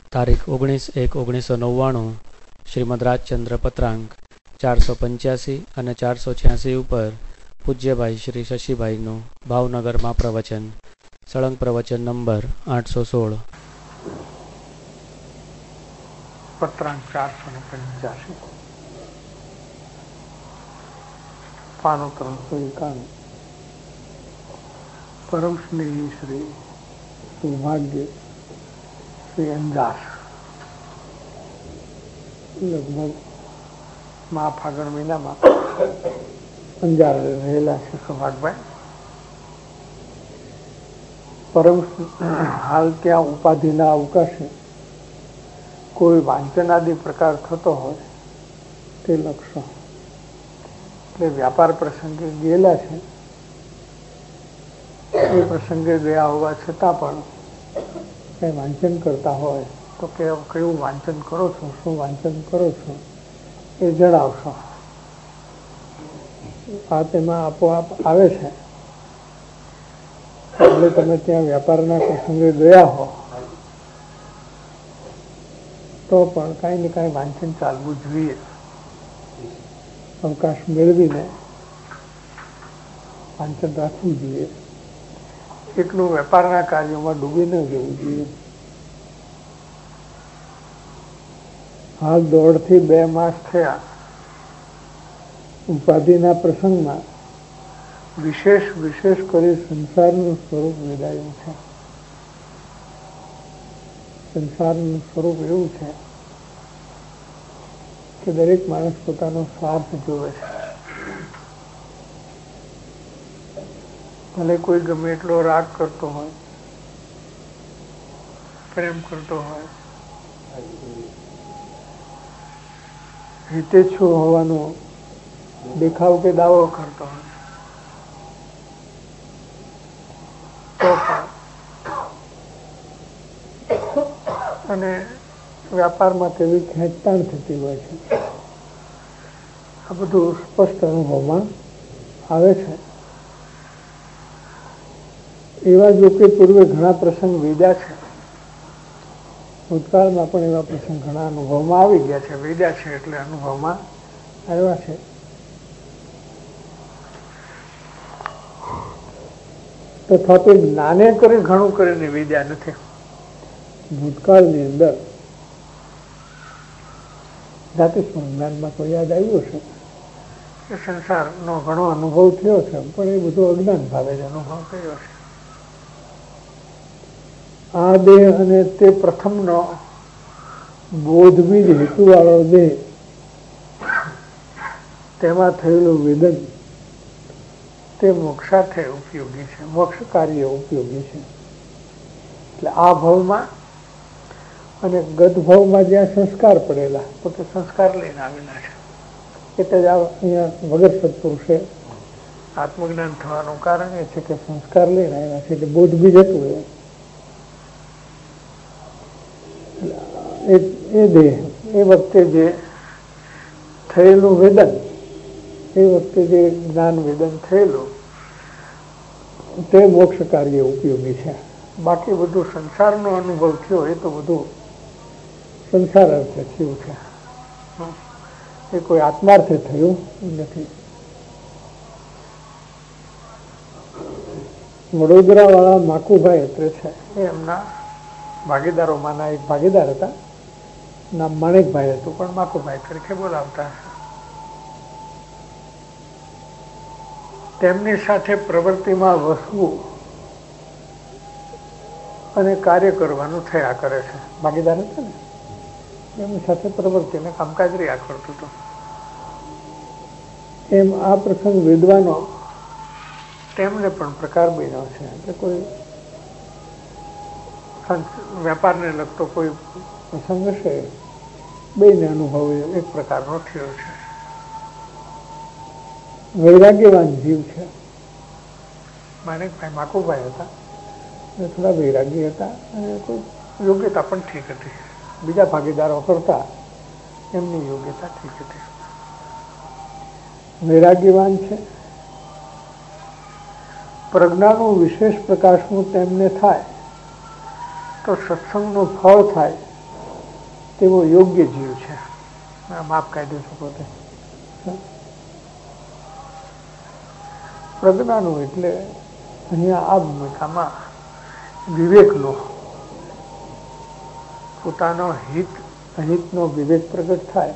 તારીખ 19/1/1999 શ્રીમદ રાજચંદ્ર પત્રાંક 485 અને 486 ઉપર પૂજ્યભાઈ શ્રી શશીભાઈનું ભાવનગરમાં પ્રવચન. સળંગ પ્રવચન નંબર 816. પત્રાંક 485 પાનું 351. પરમ સ્નેહી શ્રી સૌભાગ્ય શ્રી અંજાર લગભગ ફાગણ મહિનામાં અંજાર રહેલા છે સૌભાગભાઈ. પરમ હાલ ત્યાં ઉપાધિના અવકાશે કોઈ વાંચનાદિ પ્રકાર થતો હોય તે લક્ષો એટલે વ્યાપાર પ્રસંગે ગયેલા છે. એ પ્રસંગે ગયા હોવા છતાં પણ કંઈ વાંચન કરતા હોય તો કયું વાંચન કરો છો, શું વાંચન કરો છો એ જણાવશો. આ તેમાં આપોઆપ આવે છે. એટલે તમે ત્યાં વ્યાપારના પ્રસંગે ગયા હો તો પણ કાંઈ ને કાંઈ વાંચન ચાલવું જોઈએ. અવકાશ મેળવીને વાંચન રાખવું જોઈએ. એટલું વેપારના કાર્યોમાં ડૂબી ન જવું જોઈએ. હાલ 1.5 થી 2 માસ થયા ઉપાધિના પ્રસંગમાં વિશેષ કરી સંસારનું સ્વરૂપ વેદાયું છે. સંસારનું સ્વરૂપ એવું છે કે દરેક માણસ પોતાનો સ્વાર્થ જોવે છે. ભલે કોઈ ગમે એટલો રાગ કરતો હોય, પ્રેમ કરતો હોય, હિતેચ્છુ હોવાનો દેખાવ કે દાવો કરતો હોય તો પણ અને વ્યાપારમાં તેવી ખેંચતાણ થતી હોય છે. આ બધું સ્પષ્ટ અનુભવમાં આવે છે. એવા જો કે પૂર્વે ઘણા પ્રસંગ વેદ્યા છે. ભૂતકાળમાં પણ એવા પ્રસંગ ઘણા અનુભવમાં આવી ગયા છે. વેદ્યા છે એટલે અનુભવમાં આવ્યા છે. તથાપી જ્ઞાને કરી ઘણું કરીને વેદ્યા નથી. ભૂતકાળની અંદર જાતિસ્મરણ જ્ઞાનમાં તો યાદ આવ્યું છે કે સંસારનો ઘણો અનુભવ થયો છે, પણ એ બધું અજ્ઞાન ભાવે જ અનુભવ કર્યો છે. આ દેહ અને તે પ્રથમનો બોધબીજ હેતુવાળો દેહ, તેમાં થયેલું વેદન તે મોક્ષાર્થે ઉપયોગી છે, મોક્ષ કાર્ય ઉપયોગી છે. એટલે આ ભાવમાં અને ગત ભાવમાં જ્યાં સંસ્કાર પડેલા પોતે સંસ્કાર લઈને આવેલા છે. એટલે જ અહીંયા વગર સત્પુરુષે આત્મજ્ઞાન થવાનું કારણ એ છે કે સંસ્કાર લઈને આવ્યા છે. એટલે બોધ બીજ હતું એ દેહ એ વખતે જે થયેલું વેદન, એ વખતે જે જ્ઞાન વેદન થયેલું તે મોક્ષ કાર્ય ઉપયોગી છે. બાકી બધું સંસારનો અનુભવ થયો એ તો બધું સંસાર અર્થે થયું છે. એ કોઈ આત્માર્થે થયું નથી. વડોદરા વાળા માકુભાઈ અત્રે છે, એ એમના ભાગીદારોમાંના એક ભાગીદાર હતા. નામ માણેકભાઈ હતું, પણ માકુભાઈ તરીકે બોલાવતા. તેમની સાથે પ્રવૃત્તિમાં વસવું અને કાર્ય કરવાનું થયા કરે છે. ભાગીદાર હતા ને, એમની સાથે પ્રવૃત્તિને કામકાજ રહ્યા કરતું હતું. એમ આ પ્રસંગ વેદવાનો તેમને પણ પ્રકાર બન્યો છે. એટલે કોઈ વેપારને લગતો કોઈ પ્રસંગ હશે, બેને અનુભવ એક પ્રકારનો થયો છે. વૈરાગ્યવાન જીવ છે. માણેકભાઈ માકુભાઈ હતા, થોડા વૈરાગ્ય હતા અને કોઈ યોગ્યતા પણ ઠીક હતી. બીજા ભાગીદારો કરતા એમની યોગ્યતા ઠીક હતી. વૈરાગ્યવાન છે. પ્રજ્ઞાનું વિશેષ પ્રકાશનું તેમને થાય તો સત્સંગનું ફળ થાય તેવો યોગ્ય જીવ છે. માફ કાઢી શકો તે પ્રજ્ઞાનું એટલે અહીંયા આ ભૂમિકામાં વિવેકનો, પોતાનો અહિતનો વિવેક પ્રગટ થાય,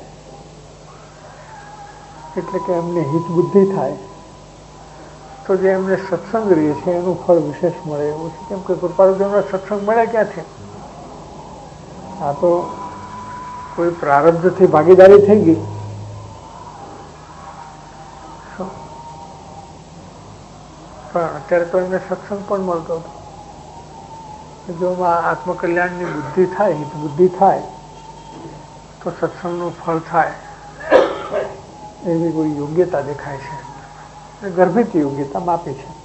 એટલે કે એમને હિત બુદ્ધિ થાય તો જે એમને સત્સંગ રહે છે એનું ફળ વિશેષ મળે એવું છે. કેમ કે કૃપાળુદેવનો સત્સંગ મળે ક્યાંથી? આ તો કોઈ પ્રારબ્ધથી ભાગીદારી થઈ ગઈ. પણ અત્યારે તો એમને સત્સંગ પણ મળતો હતો. જો આત્મકલ્યાણની બુદ્ધિ થાય, હિત બુદ્ધિ થાય તો સત્સંગનું ફળ થાય એવી કોઈ યોગ્યતા દેખાય છે. ગર્ભિત યોગ્યતા માપી છે.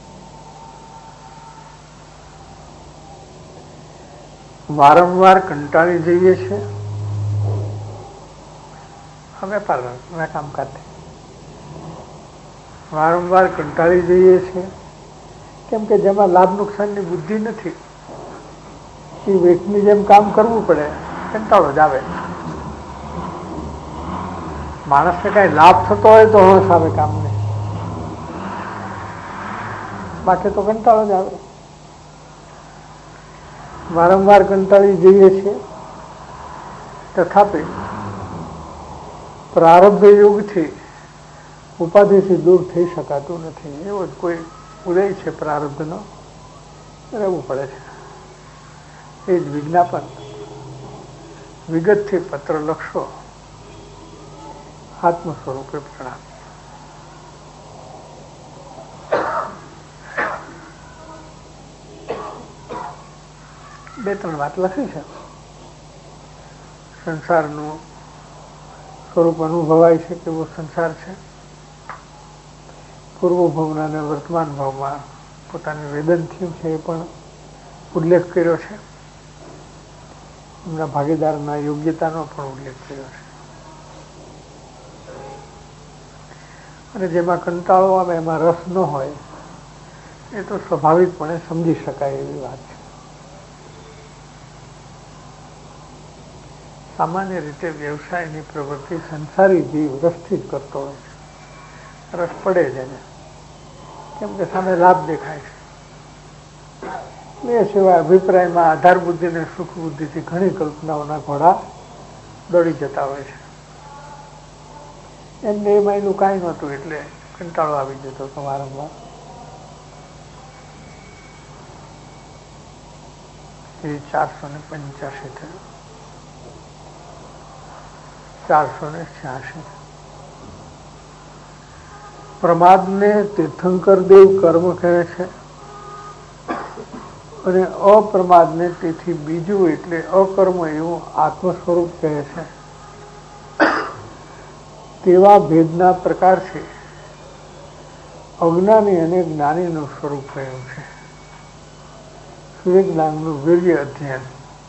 વારંવાર કંટાળી જઈએ છીએ વેપારના કામકાજથી. વારંવાર કંટાળી જઈએ છીએ કેમ કે જેમાં લાભ નુકસાનની બુદ્ધિ નથી એ વેઠની જેમ કામ કરવું પડે, કંટાળો જ આવે. માણસને કઈ લાભ થતો હોય તો હોશ આવે કામને, બાકી તો કંટાળો જ આવે. વારંવાર કંટાળી જઈએ છીએ તથાપિ પ્રારબ્ધ યોગથી ઉપાધિથી દૂર થઈ શકાતું નથી. એવો જ કોઈ ઉદય છે પ્રારબ્ધનો, રહેવું પડે છે. એ જ વિજ્ઞાપન. વિગતથી પત્ર લખશો આત્મ સ્વરૂપે પ્રણામ. બે ત્રણ વાત લખી છે. સંસારનું સ્વરૂપ અનુભવાય છે કેવો સંસાર છે. પૂર્વ ભાવના અને વર્તમાન ભાવમાં પોતાનું વેદન થયું છે એ પણ ઉલ્લેખ કર્યો છે. એમના ભાગીદારના યોગ્યતાનો પણ ઉલ્લેખ કર્યો છે. અને જેમાં કંટાળો આવે એમાં રસ ન હોય એ તો સ્વાભાવિકપણે સમજી શકાય એવી વાત છે. સામાન્ય રીતે વ્યવસાયની પ્રવૃત્તિ સંસારી જીવ રસથી જ કરતો હોય છે. રસ પડે છે એને, કેમ કે સામે લાભ દેખાય છે. એ સિવાય અભિપ્રાયમાં આધાર બુદ્ધિ અને સુખ બુદ્ધિથી ઘણી કલ્પનાઓના ઘોડા દોડી જતા હોય છે. એમને એમાં એનું કાંઈ નહોતું એટલે કંટાળો આવી જતો હતો વારંવાર. એ 485 થયું. 486 પ્રમાદને તીર્થંકર દેવ કર્મ કહે છે અને અપ્રમાદને તેથી બીજું એટલે અકર્મ એવું આત્મ સ્વરૂપ કહે છે. તેવા ભેદના પ્રકાર છે અજ્ઞાની અને જ્ઞાનીનું સ્વરૂપ કહ્યું છે. સૂર્યજ્ઞાનનું વીર્ય અધ્યયન.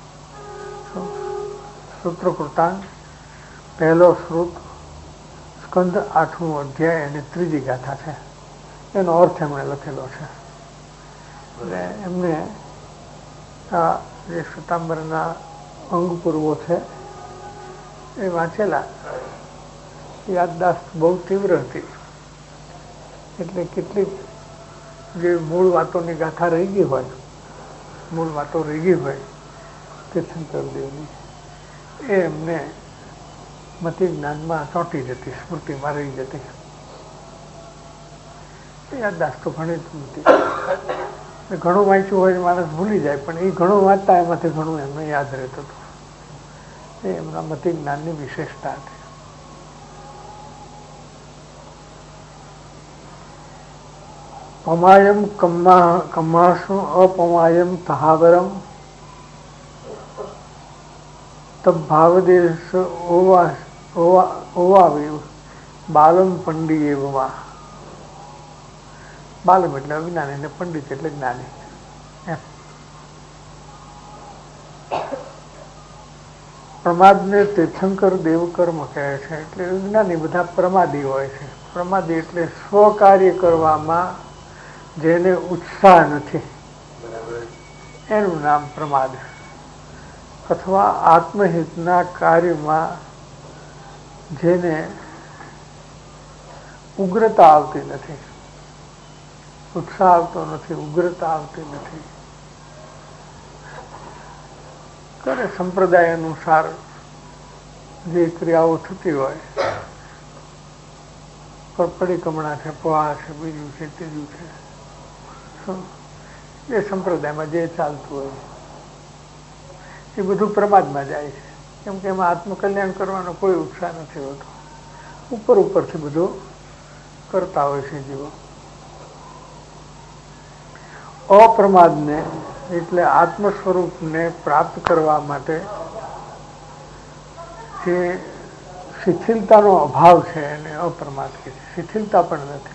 સૂત્રકૃતાંત પહેલો શ્રુત સ્કંદ 8મું અધ્યાય અને 3જી ગાથા છે. એનો અર્થ એમણે લખેલો છે. એટલે એમને આ જે શ્વેતાંબરના અંગ પૂર્વો છે એ વાંચેલા. યાદદાસ્ત બહુ તીવ્ર હતી એટલે કેટલીક જે મૂળ વાતોની ગાથા રહી ગઈ હોય, મૂળ વાતો રહી ગઈ હોય તીર્થંકર દેવની, એ એમને મતિ જ્ઞાનમાં ચોંટી જતી, સ્મૃતિમાં રહી જતી. યાદદાસ્ત તો ઘણી જ હતી. ઘણું વાંચ્યું હોય માણસ ભૂલી જાય, પણ એ ઘણું વાંચતા એમાંથી ઘણું એમને યાદ રહેતું હતું. એ એમના મતિ જ્ઞાનની વિશેષતા હતી. પમાયમ કમ્માસુ અપમાયમ તહાવરમ તભાવદેશ ઓવાવ્યું બાલમ પંડી એવમાં. બાલમ એટલે અજ્ઞાની ને પંડિત એટલે જ્ઞાની. પ્રમાદને તીર્થંકર દેવકર્મ કહે છે. એટલે જ્ઞાની બધા પ્રમાદી હોય છે. પ્રમાદી એટલે સ્વકાર્ય કરવામાં જેને ઉત્સાહ નથી એનું નામ પ્રમાદ. અથવા આત્મહિતના કાર્યમાં જેને ઉગ્રતા આવતી નથી, ઉત્સાહ આવતો નથી, ઉગ્રતા આવતી નથી, કરે સંપ્રદાય અનુસાર જે ક્રિયાઓ થતી હોય, પરિક્રમણા છે, પોહા છે, બીજું છે, ત્રીજું છે, એ સંપ્રદાયમાં જે ચાલતું હોય એ બધું પ્રમાદમાં જાય છે. કેમ કે એમાં આત્મકલ્યાણ કરવાનો કોઈ ઉત્સાહ નથી હોતો, ઉપરથી બધું કરતા હોય છે જીવો. અપ્રમાદને એટલે આત્મ સ્વરૂપને પ્રાપ્ત કરવા માટે જે શિથિલતાનો અભાવ છે એને અપ્રમાદ કહે છે. શિથિલતા પણ નથી,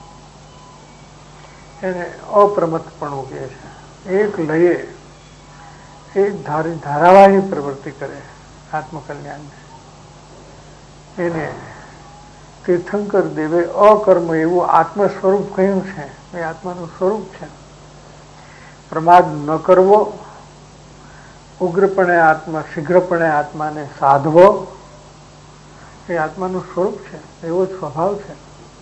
એને અપ્રમત્તપણું કહે છે. એક લયે એક ધારાવાહી પ્રવૃત્તિ કરે આત્મકલ્યાણને, એને તીર્થંકર દેવે અકર્મ એવું આત્મ સ્વરૂપ કહ્યું છે. એ આત્માનું સ્વરૂપ છે. પ્રમાદ ન કરવો, ઉગ્રપણે આત્મા, શીઘ્રપણે આત્માને સાધવો, એ આત્માનું સ્વરૂપ છે, એવો જ સ્વભાવ છે.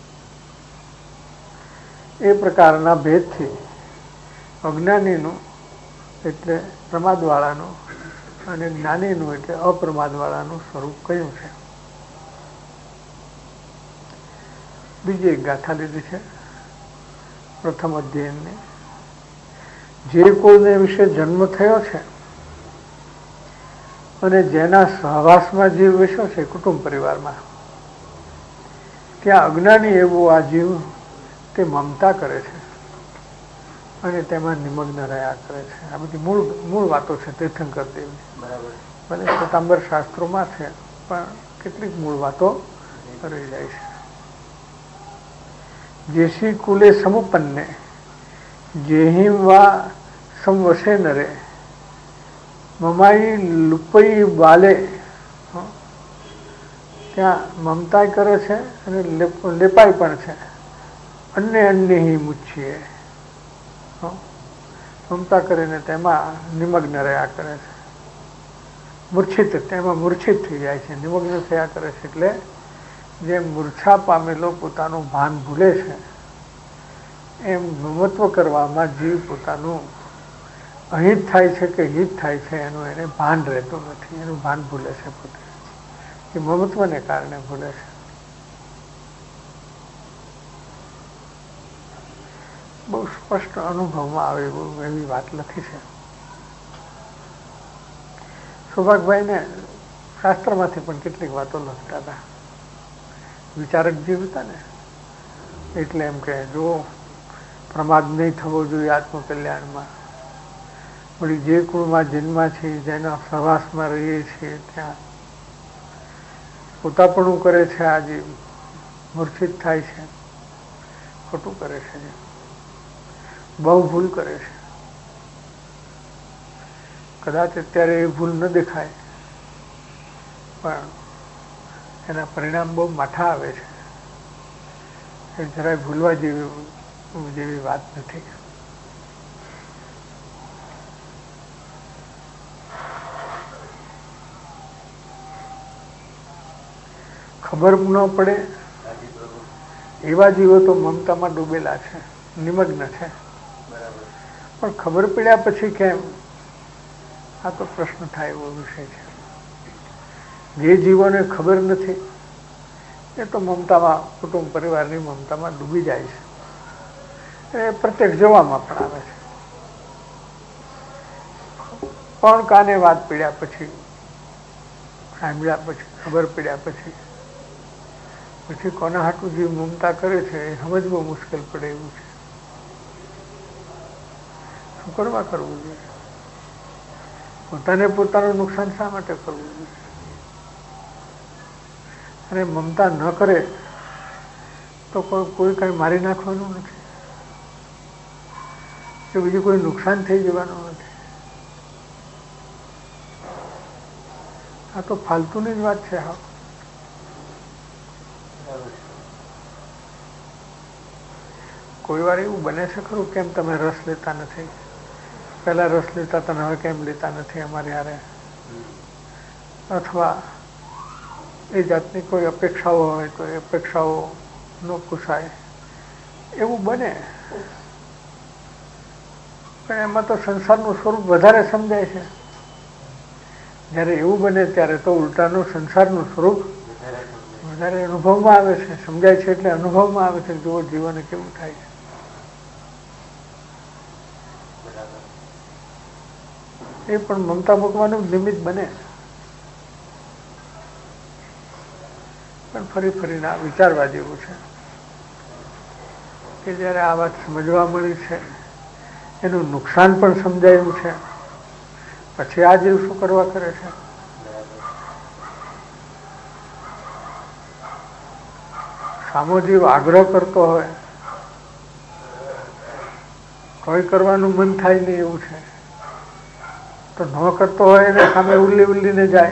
એ પ્રકારના ભેદથી અજ્ઞાનીનું એટલે પ્રમાદવાળાનું અને જ્ઞાનીનું એટલે અપ્રમાદવાળાનું સ્વરૂપ કયું છે. બીજી એક ગાથા લીધી છે પ્રથમ અધ્યયનની. જે કોઈને વિશે જન્મ થયો છે અને જેના સહવાસમાં જીવ વિશ્વ છે, કુટુંબ પરિવારમાં, ત્યાં અજ્ઞાની એવું આ જીવ તે મમતા કરે છે અને તેમાં નિમગ્ન રહ્યા કરે છે. આ બધી મૂળ વાતો છે તીર્થંકર દેવની. ભલે શ્વેતાંબર શાસ્ત્રોમાં છે પણ કેટલીક મૂળ વાતો રહી જાય છે. જેસી કુલે સમુપન્ને જેહિ વા સંવસે નરે મમાઈ લુપઈ બાલે. ત્યાં મમતાય કરે છે અને લેપાય પણ છે. અન્ય હિ મુચ્છીએ, મમતા કરીને તેમાં નિમગ્ન રહ્યા કરે છે. મૂર્છિત, તેમાં મૂર્છિત થઈ જાય છે, નિમગ્ન થયા કરે છે. એટલે જે મૂર્છા પામેલો પોતાનું ભાન ભૂલે છે એમ મમત્વ કરવામાં જીવ પોતાનું અહિત થાય છે કે હિત થાય છે એનું એને ભાન રહેતું નથી. એનું ભાન ભૂલે છે પોતે, એ મમત્વને કારણે ભૂલે છે. બહુ સ્પષ્ટ અનુભવમાં આવે એવી વાત લખી છે. સૌભાગભાઈને શાસ્ત્રમાંથી પણ કેટલીક વાતો લખતા હતા. વિચારક જીવ હતા ને, એટલે એમ કે જો પ્રમાદ નહીં થવો જોઈએ આત્મકલ્યાણમાં, વળી જે કુળમાં જન્મા છે, જેના સહવાસમાં રહીએ છીએ ત્યાં પોતાપણું કરે છે, આજે મૂર્છિત થાય છે, ખોટું કરે છે, બહુ ભૂલ કરે છે. કદાચ અત્યારે એ ભૂલ ન દેખાય પણ એના પરિણામ બહુ માઠા આવે છે. એ જરાય ભૂલવા જેવી વાત નથી. ખબર ન પડે એવા જીવો તો મમતામાં ડૂબેલા છે, નિમગ્ન છે. પણ ખબર પડ્યા પછી કેમ, આ તો પ્રશ્ન થાય એવો વિષય છે. જે જીવોને ખબર નથી એ તો મમતામાં, કુટુંબ પરિવારની મમતામાં ડૂબી જાય છે. એ પ્રત્યક્ષ જોવામાં પણ આવે છે. પણ કાને વાત પડ્યા પછી, સાંભળ્યા પછી, ખબર પડ્યા પછી કોના હાટું જીવ મમતા કરે છે એ સમજવું મુશ્કેલ પડે એવું છે. શું કરવું જોઈએ? પોતાનું નુકસાન શા માટે કરવું જોઈએ? અને મમતા ન કરે તો કોઈ કઈ મારી નાખવાનું નથી કે બીજું કોઈ નુકસાન થઈ જવાનું નથી. આ તો ફાલતુની જ વાત છે. હા, કોઈ વાર એવું બને છે ખરું, કેમ તમે રસ લેતા નથી? પહેલા રસ લેતા હતા, હવે કેમ લેતા નથી અમારે હારે? અથવા એ જાતની કોઈ અપેક્ષાઓ હોય તો એ અપેક્ષાઓ ન પૂછાય એવું બને. પણ એમાં તો સંસારનું સ્વરૂપ વધારે સમજાય છે. જ્યારે એવું બને ત્યારે તો ઉલટાનું સંસારનું સ્વરૂપ વધારે અનુભવમાં આવે છે. સમજાય છે એટલે અનુભવમાં આવે છે. જુઓ જીવન કેવું થાય છે. એ પણ મમતા મૂકવાનું નિમિત્ત બને. પણ ફરી ફરીને આ વિચારવા જેવું છે કે જ્યારે આ વાત સમજવા મળી છે, એનું નુકસાન પણ સમજાયું છે, પછી આ જીવ શું કરવા કરે છે. સામો જીવ આગ્રહ કરતો હોય, કોઈ કરવાનું મન થાય નહીં એવું છે, તો ન કરતો હોય એને સામે ઉલ્લીને જાય.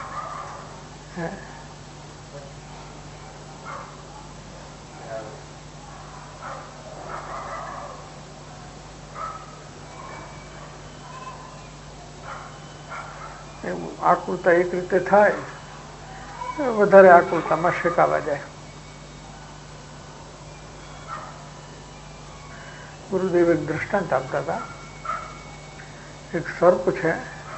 એવું આકુલતા એક રીતે થાય, વધારે આકુલતામાં શેકાવા જાય. ગુરુદેવ એક દ્રષ્ટાંત આપતા હતા. એક સર્પ છે,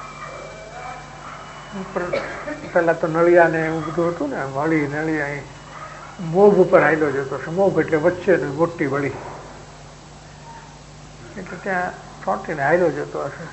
પેલા તો નળિયા ને એવું બધું હતું ને, વળી નળિયા મોભ ઉપર હાલ્યો જતો છે. મોભ એટલે વચ્ચે મોટી વળી, એટલે ત્યાં ચોંટીને હાલ્યો જતો હશે.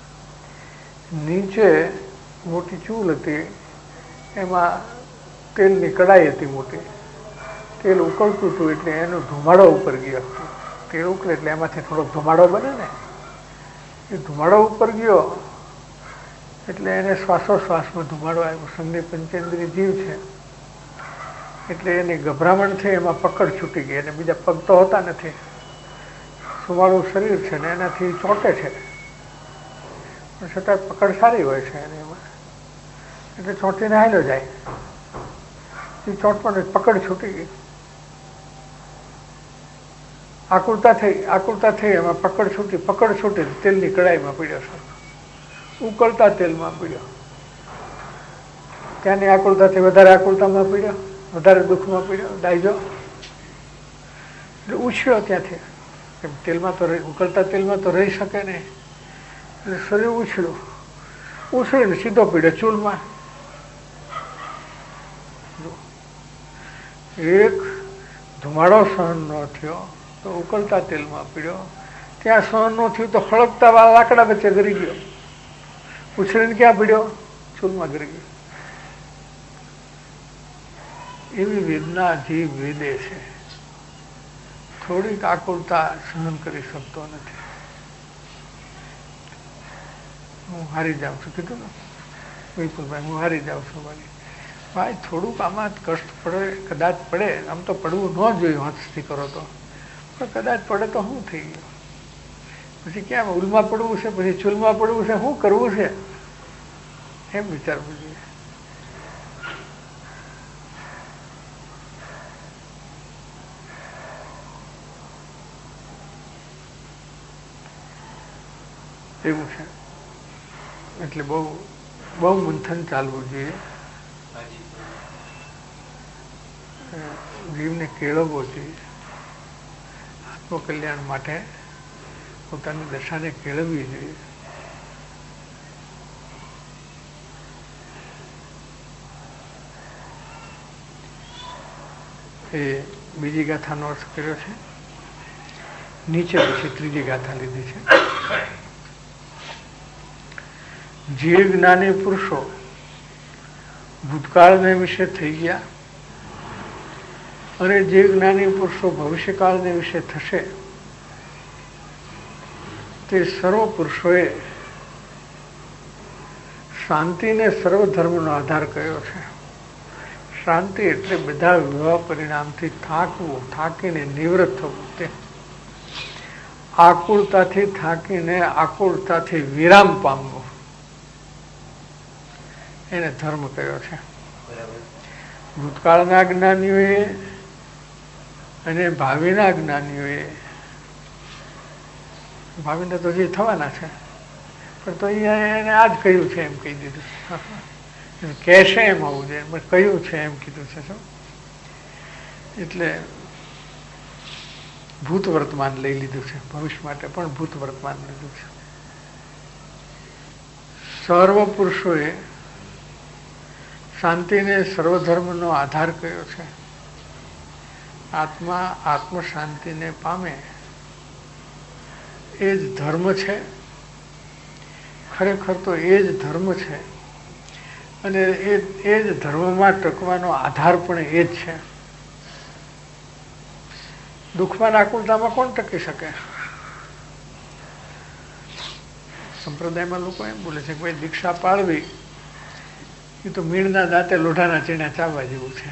નીચે મોટી ચૂલ હતી, એમાં તેલની કડાઈ હતી મોટી. તેલ ઉકળતું હતું એટલે એનો ધુમાડો ઉપર ગયો. તેલ ઉકળે એટલે એમાંથી થોડોક ધુમાડો બને ને, એ ધુમાડો ઉપર ગયો એટલે એને શ્વાસોશ્વાસમાં ધુમાડો આવ્યો. સંધિ પંચેન્દ્રિય જીવ છે એટલે એની ગભરામણ થઈ, એમાં પકડ છૂટી ગઈ. અને બીજા પગ તો હોતા નથી, સુવાળું શરીર છે ને એનાથી ચોંટે છે, પણ છતાં પકડ સારી હોય છે એને એમાં, એટલે ચોંટીને હાલ્યો જાય. એ ચોંટવાનો પકડ છૂટી ગઈ. આકુલતા થઈ, એમાં પકડ છૂટી તેલની કડાઈમાં પીડ્યો છે, ઉકળતા તેલમાં પીડ્યો. ત્યાંની આકુલતાથી વધારે આકુલતામાં પીડ્યો, વધારે દુઃખમાં પીડ્યો, ડાયજો. એટલે ઉછળ્યો ત્યાંથી. તેલમાં તો ઉકળતા તેલમાં તો રહી શકે નહીં, એટલે શરીર ઉછળીને સીધો પીડ્યો ચૂલમાં. એક ધુમાડો સહન ન થયો તો ઉકળતા તેલમાં પીડ્યો, ત્યાં સહન ન થયું તો હળગતા લાકડા વચ્ચે ગરી ગયો. ઉછળીને ક્યાં પીડ્યો? ચૂલમાં ગરી ગયો. એવી વેદના જીવ વેદે છે. થોડીક આકુલતા સહન કરી શકતો નથી. હું હારી જાઉં છું કીધું ને વિપુલભાઈ, હું હારી જાઉં છું. ભાઈ થોડુંક આમાં કષ્ટ પડે, કદાચ પડે. આમ તો પડવું ન જોઈએ હસ્તી કરો તો, પણ કદાચ પડે તો શું થઈ ગયું? પછી ક્યાં ઉલમાં પડવું છે, પછી ચૂલમાં પડવું છે, શું કરવું છે, એમ વિચારવું જોઈએ. એવું છે. એટલે બહુ મંથન ચાલવું જોઈએ. જીવને કેળવવો જોઈએ. આત્મકલ્યાણ માટે પોતાની દશાને કેળવવી જોઈએ. એ બીજી ગાથાનો અર્થ કર્યો છે. નીચે પછી ત્રીજી ગાથા લીધી છે. જે જ્ઞાની પુરુષો ભૂતકાળને વિશે થઈ ગયા અને જે જ્ઞાની પુરુષો ભવિષ્યકાળને વિશે થશે, તે સર્વ પુરુષોએ શાંતિને સર્વધર્મનો આધાર કર્યો છે. શાંતિ એટલે બધા વિવાહ પરિણામથી થાકીને નિવૃત્ત થવું. તે આકુળતાથી થાકીને આકુળતાથી વિરામ પામવું, એને ધર્મ કયો છે. ભૂતકાળના જ્ઞાનીઓએ અને ભાવિના જ્ઞાનીઓએ, ભાવિના તો જે થવાના છે, પણ તો અહીંયા એને આ જ કહ્યું છે એમ કહી દીધું. કહેશે એમ હોવું જોઈએ, પણ કહ્યું છે એમ કીધું છે. શું એટલે ભૂત વર્તમાન લઈ લીધું છે, ભવિષ્ય માટે પણ ભૂત વર્તમાન લીધું છે. સર્વ પુરુષોએ શાંતિને સર્વધર્મનો આધાર કયો છે. આત્મા આત્મ શાંતિને પામે એ જ ધર્મ છે. ખરેખર તો એ જ ધર્મ છે, અને એ જ ધર્મમાં ટકવાનો આધાર પણ એ જ છે. દુઃખમાં આકુલતામાં કોણ ટકી શકે? સંપ્રદાયમાં લોકો એમ બોલે છે કે ભાઈ દીક્ષા પાળવી એ તો મીણના દાંતે લોઢાના ચીણા ચાવવા જેવું છે.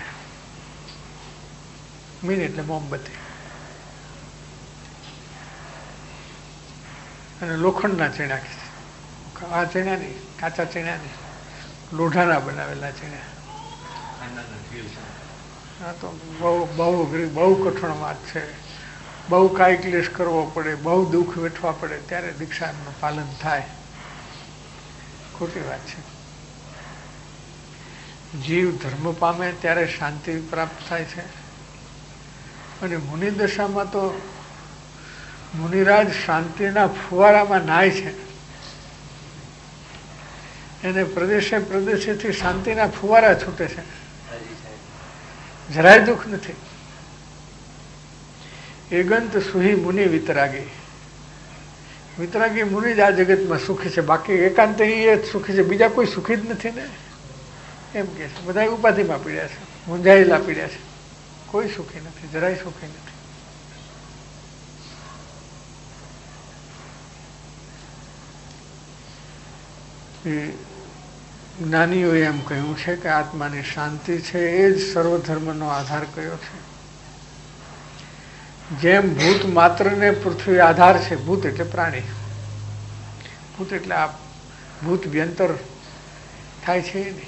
મીણ એટલે મોમબત્તી, અને લોખંડના ચીણા, આ ચીણા નહીં, કાચા ચીણા નહીં, લોઢાના બનાવેલા ચીણા. આ તો બહુ કઠણ વાત છે. બહુ કાય ક્લેશ કરવો પડે, બહુ દુઃખ વેઠવા પડે, ત્યારે દીક્ષાનું પાલન થાય. ખોટી વાત છે. જીવ ધર્મ પામે ત્યારે શાંતિ પ્રાપ્ત થાય છે. અને મુનિ દશામાં તો મુનિરાજ શાંતિના ફુવારામાં નાય છે. એને પ્રદેશે પ્રદેશેથી શાંતિના ફુવારા છૂટે છે, જરાય દુઃખ નથી. એગંત સુહી મુનિ વિતરાગી. વિતરાગી મુનિ જ આ જગતમાં સુખી છે, બાકી એકાંત એ જ સુખી છે, બીજા કોઈ સુખી જ નથી ને, એમ કે છે. બધા ઉપાધિમાં પીડ્યા છે, મૂંઝાયેલા પીડ્યા છે, કોઈ સુખી નથી, જરાય સુખી નથી. જ્ઞાનીઓએ એમ કહ્યું છે કે આત્માની શાંતિ છે એ જ સર્વધર્મનો આધાર કયો છે. જેમ ભૂત માત્રને પૃથ્વી આધાર છે, ભૂત એટલે પ્રાણી, ભૂત એટલે આ ભૂત વ્યંતર થાય છે ને,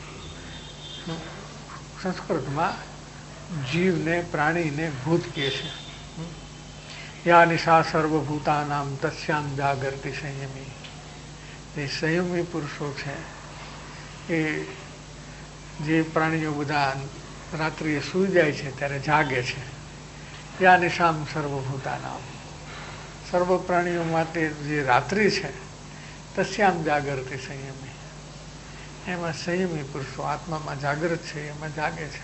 સંસ્કૃતમાં જીવને પ્રાણીને ભૂત કહે છે. યા નિશા સર્વભૂતાનામ તસ્યામ જાગૃતિ સંયમી. એ સંયમી પુરુષો છે એ જે પ્રાણીઓ બધા રાત્રિએ સૂઈ જાય છે ત્યારે જાગે છે. યા નિશામ સર્વભૂતાનામ, સર્વ પ્રાણીઓ માટે જે રાત્રિ છે તસ્યામ જાગૃતિ સંયમી, એમાં સંયમી પુરુષો આત્મામાં જાગૃત છે, એમાં જાગે છે.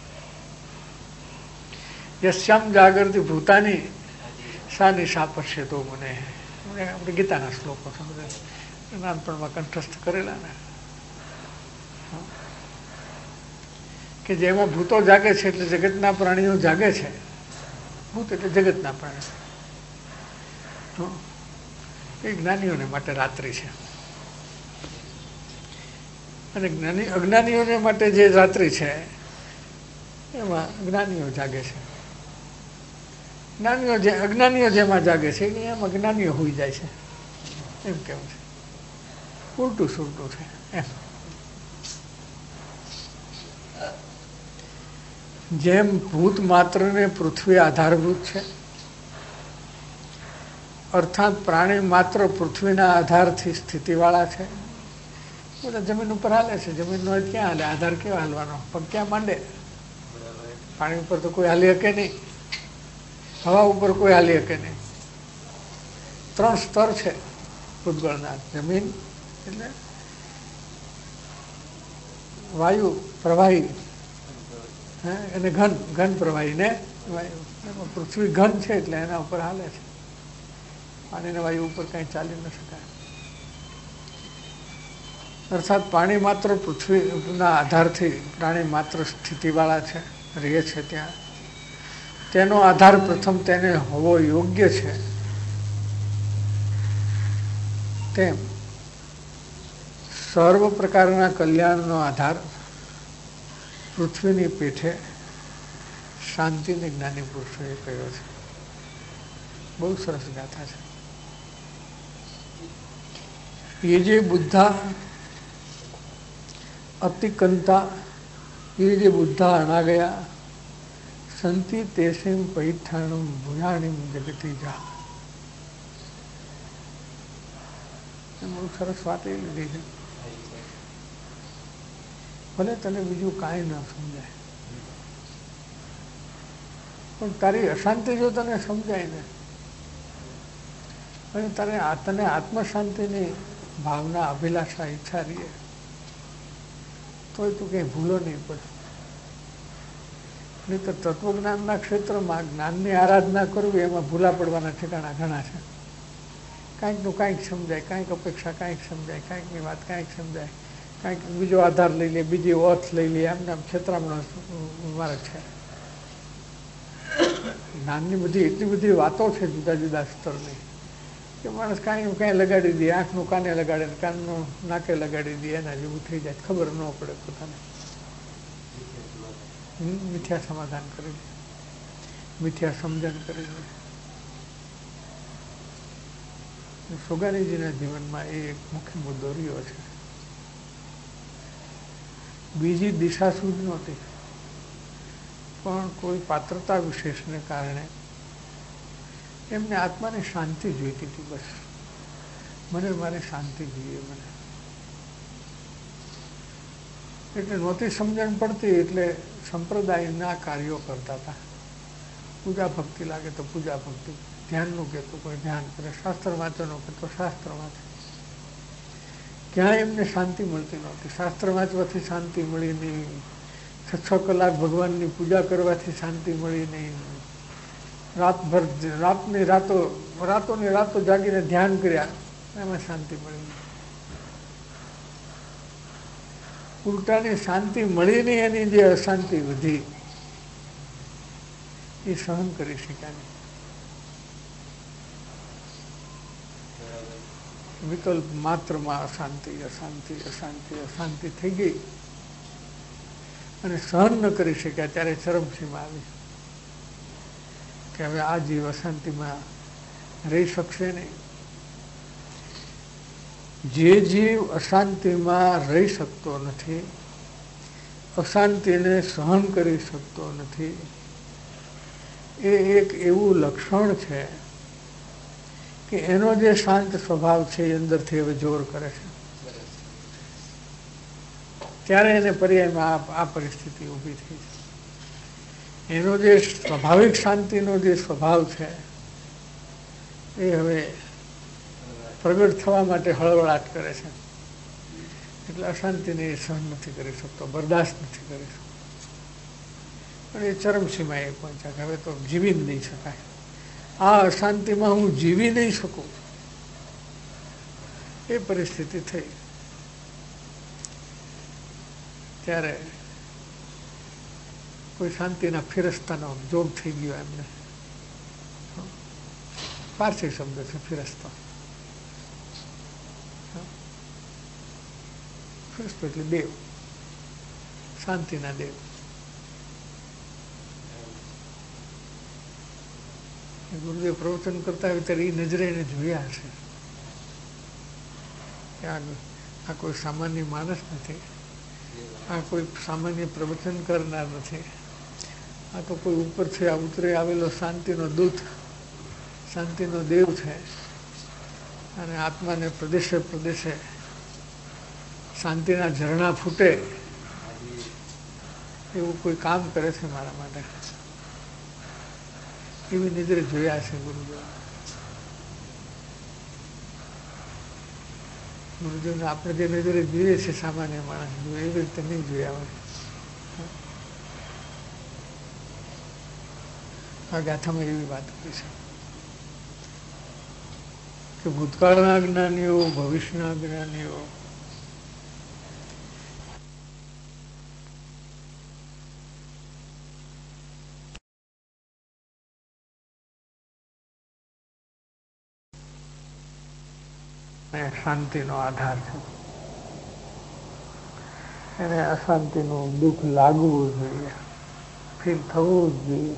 યસ્યામ જાગૃતિ ભૂતાની સા નિશા પશ્યતો મને. આપણે ગીતાના શ્લોકો છે, બધા નાનપણમાં કંઠસ્થ કરેલા ને, કે જેમાં ભૂતો જાગે છે એટલે જગતના પ્રાણીઓ જાગે છે. ભૂત એટલે જગતના પ્રાણીઓ. એ જ્ઞાનીઓને માટે રાત્રિ છે, અને અજ્ઞાનીઓને માટે જે રાત્રિ છે એમાં જ્ઞાનીઓ જાગે છે. અજ્ઞાનીઓ જેમાં જાગે છે એમાં જ્ઞાનીઓ હોઈ જાય છે, એમ કેવું છે. ઉલટું સુલટું છે એમ. જેમ ભૂત માત્રને પૃથ્વી આધારભૂત છે, અર્થાત પ્રાણી માત્ર પૃથ્વીના આધારથી સ્થિતિવાળા છે. બધા જમીન ઉપર હાલે છે, જમીનનો ક્યાં હાલે, આધાર કેવો હાલવાનો, પગ ક્યાં માંડે. પાણી ઉપર તો કોઈ હાલી શકે નહીં, હવા ઉપર કોઈ હાલી શકે નહીં. 3 સ્તર છે ભૂતગળના. જમીન એટલે વાયુ પ્રવાહી, અને ઘન પ્રવાહી ને વાયુ. એમાં પૃથ્વી ઘન છે એટલે એના ઉપર હાલે છે. પાણીને વાયુ ઉપર કંઈ ચાલી ન શકાય. અર્થાત પાણી માત્ર પૃથ્વીના આધારથી પ્રાણી માત્ર સ્થિતિવાળા છે, રહે છે ત્યાં. તેનો આધાર પ્રથમ તેને હોવો યોગ્ય છે. તેમ સર્વ પ્રકારના કલ્યાણનો આધાર પૃથ્વીની પીઠે શાંતિને જ્ઞાની પુરુષોએ કહ્યો છે. બહુ સરસ ગાથા છે. ये जे बुद्धा अतिकंता, ये जे बुद्धा अना गया संति तेसिम पैठाणुम भुयाणिम जगति जा. બહુ સરસ વાત એ લીધી છે. ભલે તને બીજું કાંઈ ન સમજાય, પણ તારી અશાંતિ જો તને સમજાય ને, અને તને આત્મશાંતિની ભાવના, અભિલાષા, ઈચ્છા રહીએ, તોય તું કંઈ ભૂલો નહીં પડે. નહીં તો તત્વજ્ઞાનના ક્ષેત્રમાં જ્ઞાનની આરાધના કરવી, એમાં ભૂલા પડવાના ઠેકાણા ઘણા છે. કાંઈકનું કાંઈક સમજાય, કાંઈક અપેક્ષા કાંઈક સમજાય, કાંઈકની વાત કાંઈક સમજાય, કાંઈક બીજો આધાર લઈ લે, બીજી ઓથ લઈ લે, એમને આમ ક્ષેત્રમાં માર્ગ છે. જ્ઞાનની બધી એટલી બધી વાતો છે જુદા જુદા સ્તરની, કે માણસ કાંઈનું કાંઈ લગાડી દે, આંખનું કાને લગાડે, કાનનું નાકે લગાડી દે, એના જેવું થઈ જાય, ખબર ન પડે પોતાને. મિથ્યા સમાધાન કરી દે, મિથ્યા સમજણ કરી દે. સોગારીજીના જીવનમાં એ એક મુખ્ય મુદ્દો રહ્યો છે. બીજી દિશા સૂઝ નહોતી, પણ કોઈ પાત્રતા વિશેષને કારણે એમને આત્માની શાંતિ જોઈતી હતી. બસ મારે શાંતિ જોઈએ મને. એટલે નહોતી સમજણ પડતી, એટલે સંપ્રદાયના કાર્યો કરતા હતા. પૂજા ભક્તિ લાગે તો પૂજા ભક્તિ, ધ્યાનનું કહેતું કોઈ ધ્યાન કરે, શાસ્ત્ર વાંચવાનું કહેતો શાસ્ત્ર વાંચે. ક્યાંય એમને શાંતિ મળતી નહોતી. શાસ્ત્ર વાંચવાથી શાંતિ મળી નહીં, 6 કલાક ભગવાનની પૂજા કરવાથી શાંતિ મળી નહીં, રાતભર રાતોની રાતો જાગીને ધ્યાન કર્યા, એમાં શાંતિ મળી નહીં. ઉલટાની શાંતિ મળી નહીં, એની જે અશાંતિ વધી એ સહન કરી શક્યા નહીં. વિકલ્પ માત્રમાં અશાંતિ અશાંતિ અશાંતિ અશાંતિ થઈ ગઈ અને સહન ન કરી શક્યા. ત્યારે ચરમસીમા આવી કે હવે આ જીવ અશાંતિમાં રહી શકશે નહીં. જે જીવ અશાંતિમાં રહી શકતો નથી, અશાંતિને સહન કરી શકતો નથી, એ એક એવું લક્ષણ છે કે એનો જે શાંત સ્વભાવ છે એ અંદરથી હવે જોર કરે છે. ત્યારે એને પર્યાયમાં આ પરિસ્થિતિ ઊભી થઈ છે. એનો જે સ્વાભાવિક શાંતિનો જે સ્વભાવ છે એ હવે પ્રગટ થવા માટે હળવળાટ કરે છે. એટલે અશાંતિને એ સહન નથી કરી શકતો, બરદાસ્ત નથી કરી શકતો. પણ એ ચરમસીમાએ પહોંચ્યા કે હવે તો જીવી જ નહીં શકાય, આ અશાંતિમાં હું જીવી નહીં શકું, એ પરિસ્થિતિ થઈ. ત્યારે કોઈ શાંતિના ફિરસ્તાનો જોગ થઈ ગયો એમને. પારસી શબ્દ છે ફિરસ્તો. ફિરસ્તો એટલે દેવ, શાંતિના દેવ. ગુરુદેવ પ્રવચન કરતા હોય ત્યારે એ નજરે એને જોયા હશે કે આ કોઈ સામાન્ય માણસ નથી, આ કોઈ સામાન્ય પ્રવચન કરનાર નથી, આ તો કોઈ ઉપરથી ઉતરે આવેલો શાંતિનો દૂત, શાંતિનો દેવ છે. અને આત્માને પ્રદેશે પ્રદેશે શાંતિના ઝરણા ફૂટે એવું કોઈ કામ કરે છે મારા માટે, એવી નજરે જોયા છે ગુરુદેવ. ગુરુદેવને આપણે જે નજરે જોઈએ છે સામાન્ય માણસ જોઈએ એવી રીતે નહીં જોયા હોય. આ ગાથામાં એવી વાત કરી છે કે ભૂતકાળના જ્ઞાનીઓ, ભવિષ્યના જ્ઞાનીઓ શાંતિનો આધાર છે. એને અશાંતિનું દુઃખ લાગવું જોઈએ, ફીલ થવું જ જોઈએ.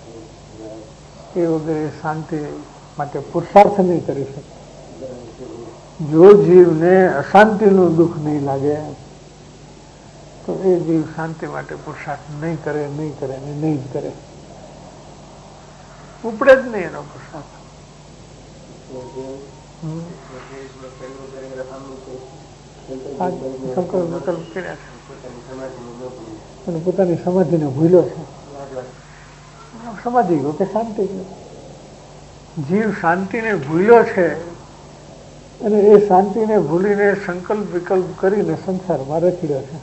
એ વગેરે શાંતિ માટે પુરુષાર્થ નહીં કરી શકે. જો જીવને અશાંતિનું દુઃખ નહીં લાગે તો એ જીવ શાંતિ માટે પુરુષાર્થ નહીં કરે ને નહીં જ કરે. ઉપડે જ નહીં એનો પુરુષાર્થ. સંકલ્પ વિકલ્પ કર્યા છે અને પોતાની સમાધિને ભૂલ્યો છે. સમાધિ ગયો કે શાંતિ ગયો. જીવ શાંતિને ભૂલ્યો છે અને એ શાંતિને ભૂલીને સંકલ્પ વિકલ્પ કરીને સંસારમાં રખડ્યો છે.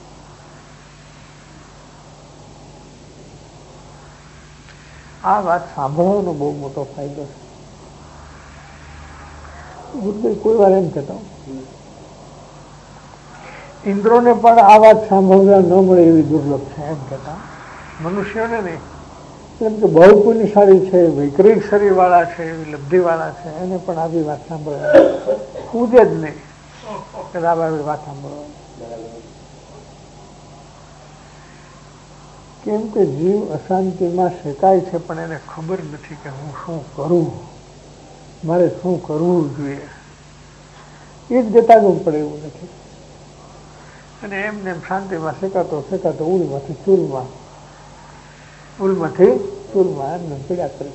આ વાત સાંભળવાનો બહુ મોટો ફાયદો છે. ગુરુદેવ કોઈ વાર એમ કહેતા, ઇન્દ્રોને પણ આ વાત સાંભળવા ન મળે એવી દુર્લભ છે એમ કહેતા. મનુષ્યોને નહીં, કેમ કે બહુ પુણ્યશાળી છે, વૈકરિક શરીરવાળા છે, એવી લબ્ધિવાળા છે, એને પણ આવી વાત સાંભળવાની કૂદે જ નહીં કે આવી વાત સાંભળવાની. કેમ કે જીવ અશાંતિમાં શેકાય છે પણ એને ખબર નથી કે હું શું કરું, મારે શું કરવું જોઈએ. એ જ ગતાગમ પડે એવું નથી. અને એમને એમ શાંતિમાં શેકાતો શેકાતો ઉલમાંથી ચૂલમાં એમને પીડા કરે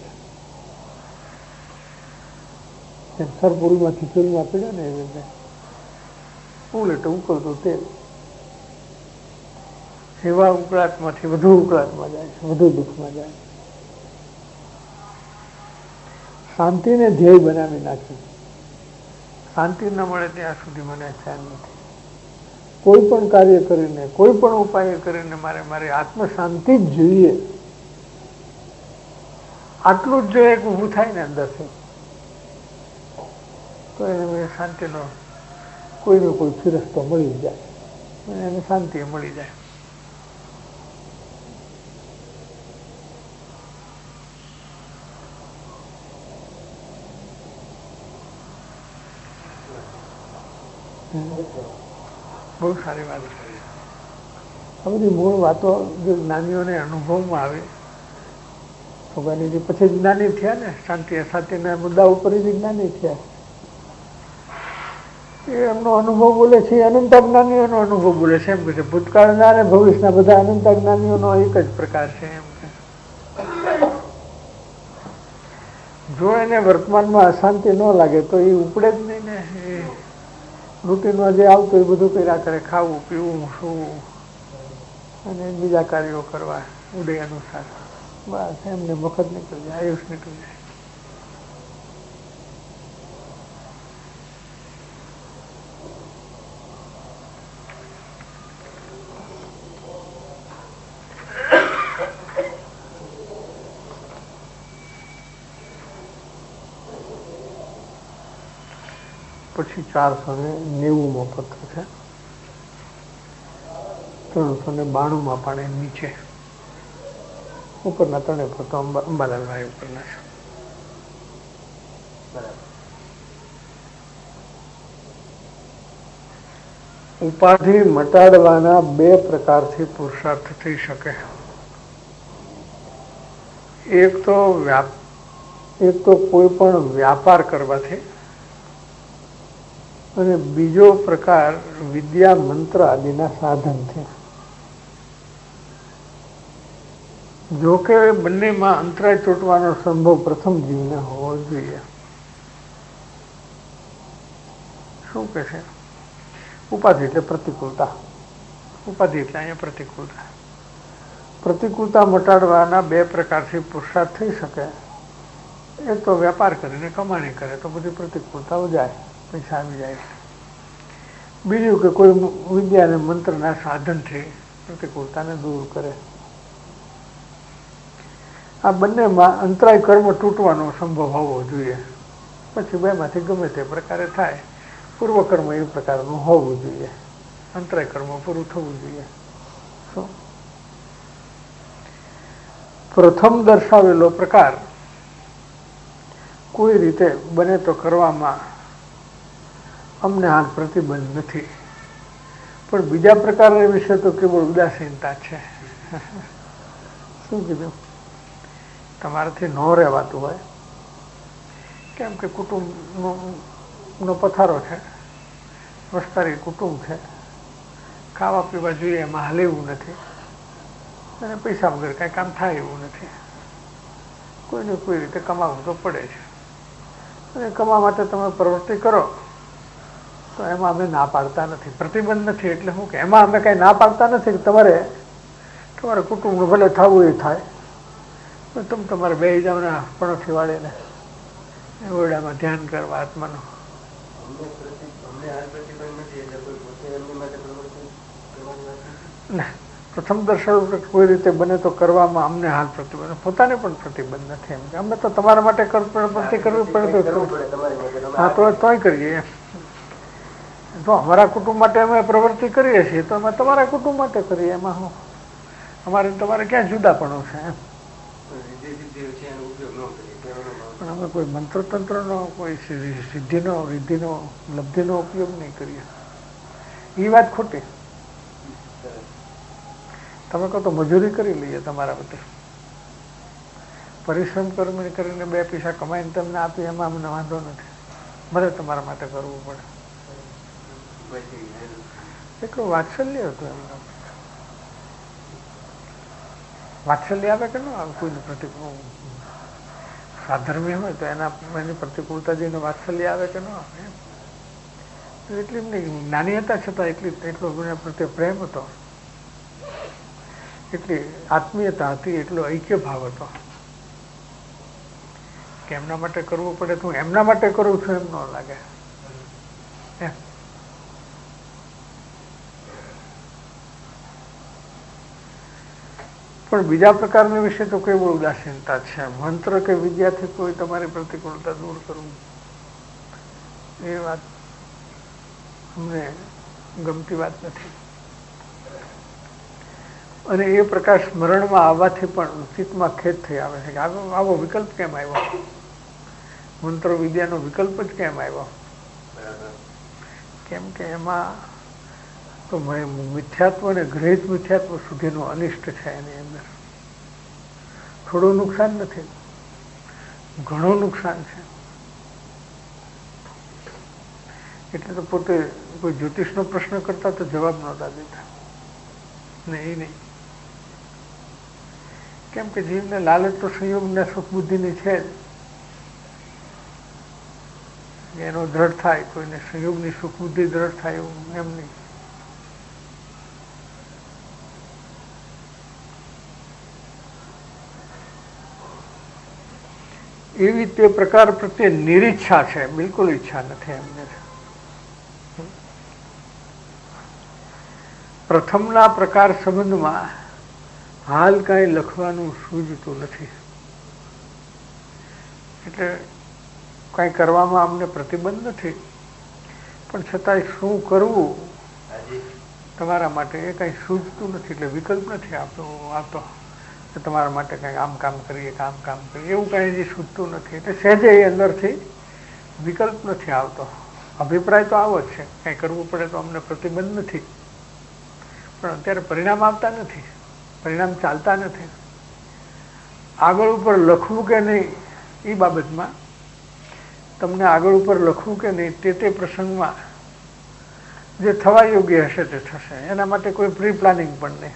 છે. સર્પ ઉલમાંથી ચૂલમાં પીડ્યા ને એવી રીતે ઉલ એટલે ઉકળતું તેલ એવા ઉકળાટમાંથી વધુ ઉકળાટમાં જાય છે, વધુ દુઃખમાં જાય છે. શાંતિને ધ્યેય બનાવી નાખ્યું. શાંતિ ન મળે ત્યાં સુધી મને ચેન નથી. કોઈ પણ કાર્ય કરીને, કોઈ પણ ઉપાય કરીને મારે આત્મશાંતિ જ જોઈએ. આટલું જ જો એક ઊભું થાય ને અંદરથી તો એને શાંતિનો કોઈનો કોઈ ફિરસ્તો મળી જાય, એને શાંતિ મળી જાય. બહુ સારી વાત છે. આ બધી મૂળ વાતો જો જ્ઞાનીઓને અનુભવમાં આવે તો ગાંધીજી પછી જ્ઞાની થયા ને, શાંતિ અશાંતિના મુદ્દા ઉપર જ જ્ઞાની થયા. એ એમનો અનુભવ બોલે છે, અનંત જ્ઞાનીઓનો અનુભવ બોલે છે. એમ કે ભૂતકાળના અને ભવિષ્યના બધા અનંત જ્ઞાનીઓનો એક જ પ્રકાર છે. એમ કે જો એને વર્તમાનમાં અશાંતિ ન લાગે તો એ ઉપડે જ નહીં ને. એ રૂટીનમાં જે આવતું એ બધું કર્યા કરે, ખાવું પીવું સૂવું અને બીજા કાર્યો કરવા ઉદય અનુસાર. બસ એમને વખત નીકળી જાય, આયુષ નીકળી જાય. પછી 490મો પત્ર છે, 392માં પણ નીચે ઉપરના ત્રણે પત્રો અંબાલાલભાઈ ઉપરના છે. ઉપાધિ મટાડવાના 2 પ્રકારથી પુરુષાર્થ થઈ શકે. એક તો કોઈ પણ વ્યાપાર કરવાથી અને બીજો પ્રકાર વિદ્યા મંત્ર આદિના સાધનથી. જોકે બંનેમાં અંતરાય તૂટવાનો સંભવ પ્રથમ જીવને હોવો જોઈએ. શું કે છે? ઉપાધિ એટલે પ્રતિકૂળતા. ઉપાધિ એટલે અહીંયા પ્રતિકૂળતા. પ્રતિકૂળતા મટાડવાના 2 પ્રકારથી પુરુષાર્થ થઈ શકે. એક તો વેપાર કરીને કમાણી કરે તો બધી પ્રતિકૂળતાઓ જાય, પૈસા આવી જાય. બીજું કે કોઈ વિદ્યા અને મંત્રના સાધનથી પ્રતિકૂળતાને દૂર કરે. આ બંનેમાં અંતરાય કર્મ તૂટવાનો સંભવ હોવો જોઈએ. પછી 2માંથી ગમે તે પ્રકારે થાય. પૂર્વકર્મ એ પ્રકારનું હોવું જોઈએ, અંતરાય કર્મ પૂરું થવું જોઈએ. શું પ્રથમ દર્શાવેલો પ્રકાર કોઈ રીતે બને તો કરવામાં અમને હાલ પ્રતિબંધ નથી, પણ બીજા પ્રકાર વિશે તો કેવળ ઉદાસીનતા છે. શું કીધું? તમારાથી ન રહેવાતું હોય, કેમ કે કુટુંબનો પથારો છે, વસ્તારી કુટુંબ છે, ખાવા પીવા જોઈએ એમાં હાલે એવું નથી, અને પૈસા વગર કાંઈ કામ થાય એવું નથી. કોઈને કોઈ રીતે કમાવવું તો પડે છે. અને કમાવા માટે તમે પ્રવૃત્તિ કરો તો એમાં અમે ના પાડતા નથી, પ્રતિબંધ નથી. એટલે શું કે એમાં અમે કાંઈ ના પાડતા નથી કે તમારે કુટુંબનું ભલે થવું એ થાય, તમે તમારે બે જાવના પણોથી વાળીને ઓરડામાં ધ્યાન કરવા આત્માનું. પ્રથમ દર્શન કોઈ રીતે બને તો કરવામાં અમને હાલ પ્રતિબંધ, પોતાને પણ પ્રતિબંધ નથી. એમ કે અમે તો તમારા માટે પ્રવૃત્તિ કરવી પડે તો હા તોય કરીએ. તો અમારા કુટુંબ માટે અમે પ્રવૃત્તિ કરીએ છીએ તો અમે તમારા કુટુંબ માટે કરીએ. એમાં હું અમારે તમારે ક્યાં જુદાપણું છે એમ. પણ અમે કોઈ મંત્રતંત્રનો, કોઈ સિદ્ધિનો, વિધિનો, લબ્ધિનો ઉપયોગ નહીં કરીએ. એ વાત ખોટી. તમે કહો તો મજૂરી કરી લઈએ તમારા માટે, પરિશ્રમ કરીને 2 પૈસા કમાઈને તમને આપી, એમાં અમને વાંધો નથી. ભલે તમારા માટે કરવું પડે. એટલું વાત્સલ્ય હતું એમના. વાત્સલ્ય આવે કે ન આવે કોઈને પ્રતિકૂળ? સાધર્મ્ય હોય તો એની પ્રતિકૂળતા જઈને વાત્સલ્ય આવે કે ન આવે? એટલી એમની નાની હતા છતાં એટલો પ્રત્યે પ્રેમ હતો, એટલી આત્મીયતા હતી, એટલો ઐક્ય ભાવ હતો કે એમના માટે કરવું પડે તો હું એમના માટે કરું છું એમ ન લાગે. પણ બીજા પ્રકારના વિશે તો કઈ બહુ ઉદાસીનતા છે. મંત્ર કે વિદ્યાથી કોઈ તમારી પ્રતિકૂળતા દૂર કરવું, એ વાત અમને ગમતી વાત નથી. અને એ પ્રકાર સ્મરણમાં આવવાથી પણ ચિત્તમાં ખેદ થઈ આવે છે કે આવો વિકલ્પ કેમ આવ્યો, મંત્ર વિદ્યાનો વિકલ્પ જ કેમ આવ્યો? કેમ કે એમાં તો મિથ્યાત્વ અને ગ્રહિત મિથ્યાત્વ સુધીનો અનિષ્ટ છે. એની અંદર થોડું નુકસાન નથી, ઘણું નુકસાન છે. એટલે તો પોતે કોઈ જ્યોતિષનો પ્રશ્ન કરતા તો જવાબ નહોતા દેતા. નહીં નહીં, કેમ કે જીવને લાલચ તો સંયોગના સુખ બુદ્ધિની છે જ. એનો દ્રઢ થાય, કોઈને સંયોગની સુખ બુદ્ધિ દ્રઢ થાય એવું એમ નહીં. એવી તે પ્રકાર પ્રત્યે નિરીચ્છા છે, બિલકુલ ઈચ્છા નથી એમને. પ્રથમના પ્રકાર સંબંધમાં હાલ કાંઈ લખવાનું સૂઝતું નથી. એટલે કાંઈ કરવામાં અમને પ્રતિબંધ નથી, પણ છતાંય શું કરવું તમારા માટે એ કાંઈ સૂઝતું નથી. એટલે વિકલ્પ નથી આવતો કે તમારા માટે કંઈક આમ કામ કરીએ, કામ કરીએ, એવું કાંઈ હજી સૂઝતું નથી. એટલે સહેજે એ અંદરથી વિકલ્પ નથી આવતો. અભિપ્રાય તો આવો જ છે, કંઈ કરવું પડે તો અમને પ્રતિબંધ નથી, પણ અત્યારે પરિણામ આવતા નથી, પરિણામ ચાલતા નથી. આગળ ઉપર લખવું કે નહીં એ બાબતમાં તમને આગળ ઉપર લખવું કે નહીં તે પ્રસંગમાં જે થવા યોગ્ય હશે તે થશે. એના માટે કોઈ પ્રી પ્લાનિંગ પણ નહીં.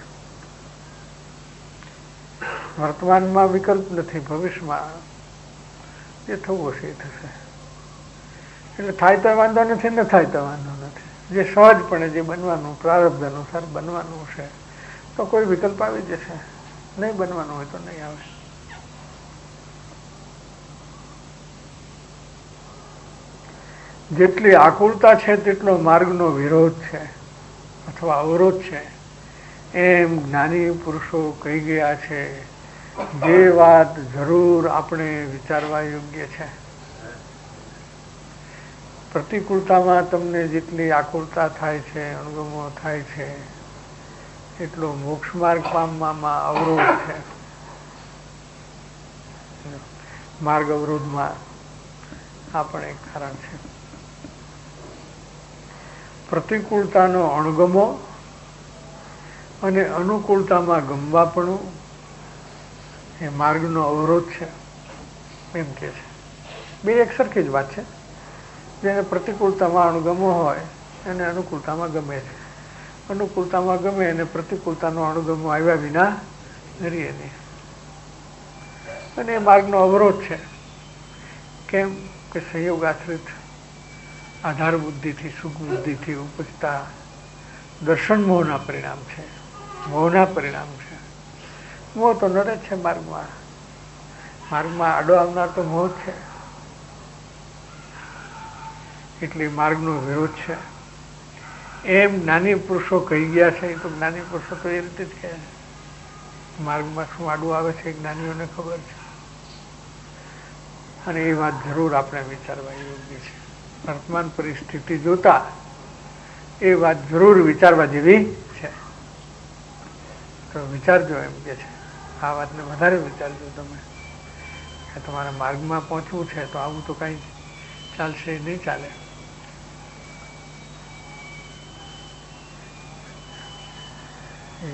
વર્તમાનમાં વિકલ્પ નથી, ભવિષ્યમાં જે થવું હશે એ થશે. એટલે થાય તો વાંધો નથી, ન થાય તો વાંધો નથી. જે સહજપણે જે બનવાનું પ્રારબ્ધ અનુસાર બનવાનું છે તો કોઈ વિકલ્પ આવી જશે, નહીં બનવાનું હોય તો નહીં આવે. જેટલી આકુલતા છે તેટલો માર્ગનો વિરોધ છે અથવા અવરોધ છે, એમ જ્ઞાની પુરુષો કહી ગયા છે. જે વાત જરૂર આપણે વિચારવા યોગ્ય છે. પ્રતિકૂળતામાં તમને જેટલી આકુલતા થાય છે, અણગમો થાય છે, એટલો મોક્ષ માર્ગ પામવામાં અવરોધ છે. માર્ગ અવરોધમાં આ પણ એક કારણ છે. પ્રતિકૂળતાનો અણગમો અને અનુકૂળતામાં ગમવાપણું એ માર્ગનો અવરોધ છે એમ કે છે. બે એક સરખી જ વાત છે. જેને પ્રતિકૂળતામાં અણગમો હોય એને અનુકૂળતામાં ગમે છે, અનુકૂળતામાં ગમે અને પ્રતિકૂળતાનો અણગમો આવ્યા વિના રહીએ નહીં. અને એ માર્ગનો અવરોધ છે. કેમ? કે સંયોગ આશ્રિત આધાર બુદ્ધિથી સુખ બુદ્ધિથી ઉપજતા દર્શન મોહના પરિણામ છે, મોહના પરિણામ છે. મોહ તો નડે છે માર્ગમાં, માર્ગમાં આડો આવનાર તો મોહ છે, એટલે માર્ગનો વિરોધ છે. એમ જ્ઞાની પુરુષો કહી ગયા છે. તો જ્ઞાની પુરુષો તો એ રીતે જ કહે, માર્ગમાં શું આડું આવે છે જ્ઞાનીઓને ખબર છે. અને એ વાત જરૂર આપણે વિચારવા યોગ્ય છે. વર્તમાન પરિસ્થિતિ જોતા એ વાત જરૂર વિચારવા જેવી છે. તો વિચારજો એમ કે છે, આ વાતને વધારે વિચારજો તમે, કે તમારે માર્ગમાં પહોંચવું છે તો આવું તો કાંઈ ચાલશે નહીં, ચાલે. એ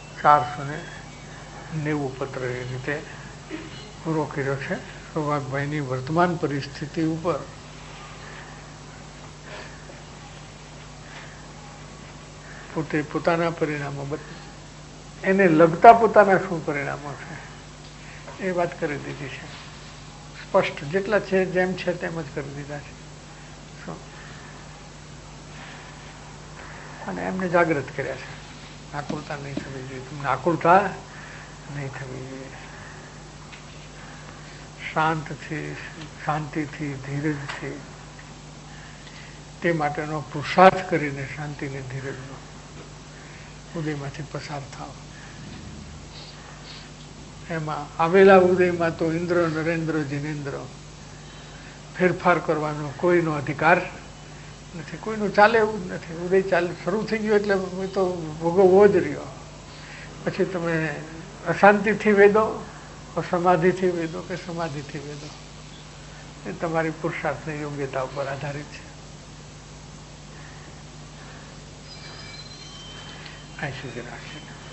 490 પત્ર એ રીતે પૂરો કર્યો છે. સૌભાગભાઈની વર્તમાન પરિસ્થિતિ ઉપર પોતે પોતાના પરિણામો, એને લગતા પોતાના શું પરિણામો છે એ વાત કરી દીધી છે. સ્પષ્ટ જેટલા છે જેમ છે તેમ જ કરી દીધા છે. અને એમને જાગૃત કર્યા છે. આકુળતા નહીં થવી જોઈએ, તમને આકુળતા નહીં થવી જોઈએ. શાંતિથી, ધીરજથી, તે માટેનો પુરુષાર્થ કરીને શાંતિને ધીરજનો ઉદયમાંથી પસાર થાવ. એમાં આવેલા ઉદયમાં તો ઇન્દ્ર, નરેન્દ્ર, જિનેન્દ્ર ફેરફાર કરવાનો કોઈનો અધિકાર નથી, કોઈનું ચાલે એવું જ નથી. ઉદય ચાલે શરૂ થઈ ગયો એટલે તો ભોગવવો જ રહ્યો. પછી તમે અશાંતિથી વેદો, અસમાધિથી વેદો કે સમાધિથી વેદો, એ તમારી પુરુષાર્થની યોગ્યતા ઉપર આધારિત છે. આ સુધી રાખીને